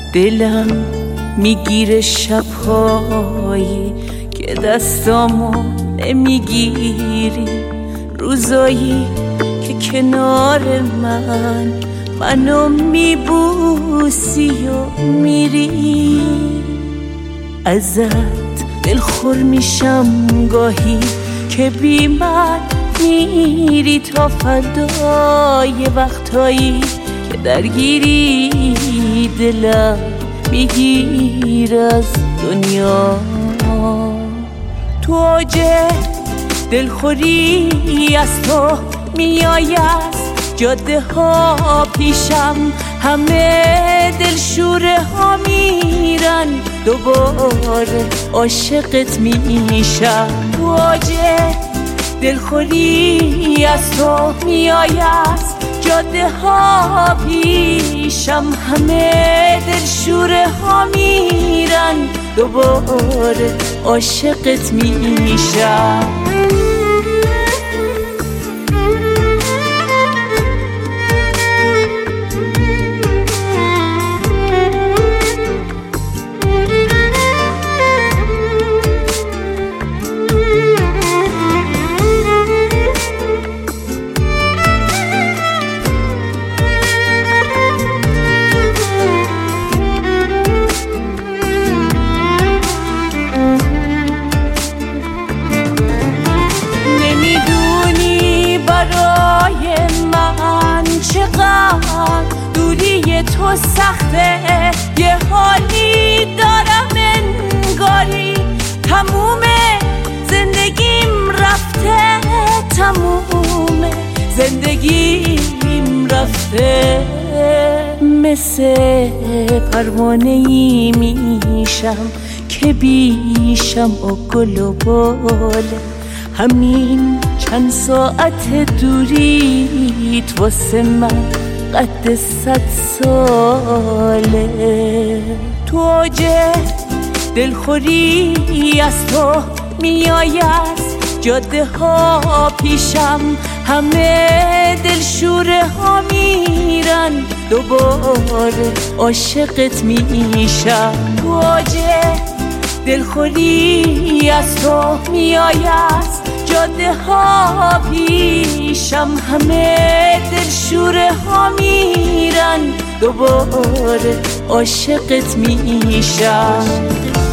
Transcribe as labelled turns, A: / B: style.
A: دلم میگیره شبهایی که دستامو نمیگیری، روزایی که کنار منو میبوسی و میری. ازت دلخور میشم گاهی که بی من میری تا فردای وقتایی که درگیری، دلم میگیر از دنیا. تو اوج دلخوری از تو میای، از جاده ها پیشم همه دلشوره ها میرن، دوباره عاشقت میشم. تو اوج دلخوری از تو میای، از جاده ها پیشم همه دلشوره ها میرن، دوباره عاشقت میشم. چقدر دوری تو سخته، یه حالی دارم انگاری تموم زندگیم رفته، تموم زندگیم رفته. مثل پروانه‌ای میشم که بیشم و گل و باله، همین چند ساعت دوریت واسه من قد 100 ساله. تو اوج دلخوری از تو میای، از جاده ها پیشم همه دلشوره ها میرن، دوباره عاشقت میشم. تو اوج دلخوری از تو میای، از جاده ها پیشم همه دلشوره ها میرن، دوباره عاشقت میشم.